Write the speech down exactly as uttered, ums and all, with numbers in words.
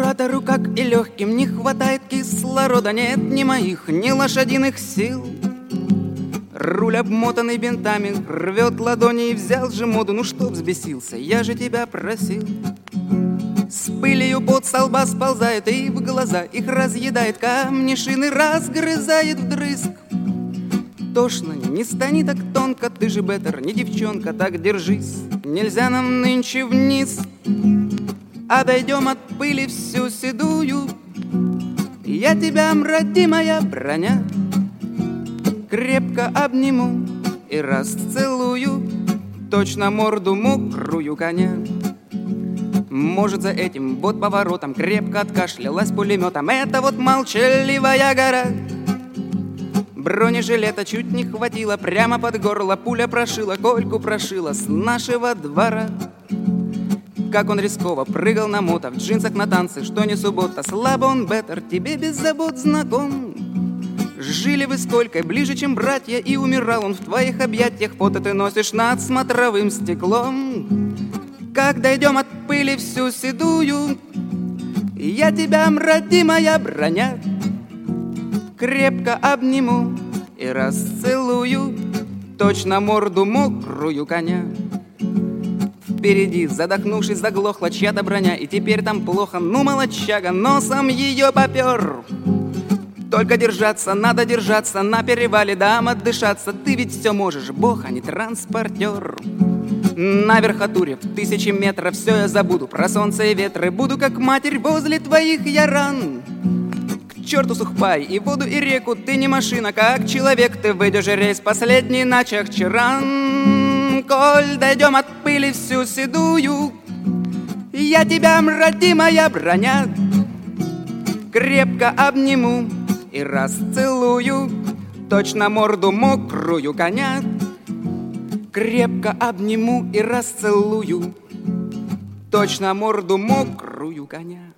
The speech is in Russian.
карбюратору, как и легким, не хватает кислорода. Нет ни моих, ни лошадиных сил. Руль, обмотанный бинтами, рвет ладони, и взял же моду. Ну что взбесился, я же тебя просил. С пылью пот со лба сползает и в глаза их разъедает, камни шины разгрызает вдрызг. Тошно, не стани так тонко, ты же беттер, не девчонка, так держись. Нельзя нам нынче вниз, отойдем от пыли всю седую. Я тебя, родимая броня, крепко обниму и расцелую, точно морду мокрую коня. Может, за этим вот поворотом крепко откашлялась пулеметом эта вот молчаливая гора. Бронежилета чуть не хватило, прямо под горло пуля прошила, Кольку прошила с нашего двора. Как он рисково прыгал на мото, в джинсах на танцы, что не суббота. Слабо он, беттер, тебе без забот знаком. Жили вы с Колькой ближе, чем братья, и умирал он в твоих объятиях. Фото ты носишь над смотровым стеклом. Как дойдем от пыли всю седую, я тебя, родимая броня, крепко обниму и расцелую, точно морду мокрую коня. Впереди, задохнувшись, заглохла чья-то броня, и теперь там плохо, ну молодчага, носом ее попер. Только держаться, надо держаться, на перевале дам отдышаться. Ты ведь все можешь, бог, а не транспортер. На верхотуре в тысячи метров все я забуду, про солнце и ветры, буду как матерь возле твоих я ран. К черту сухпай и воду и реку, ты не машина, как человек, ты выйдешь рейс последний на Чахчаран. Коль дойдем от пыли всю седую, я тебя, родимая броня, крепко обниму и расцелую, точно морду мокрую коня. Крепко обниму и расцелую, точно морду мокрую коня.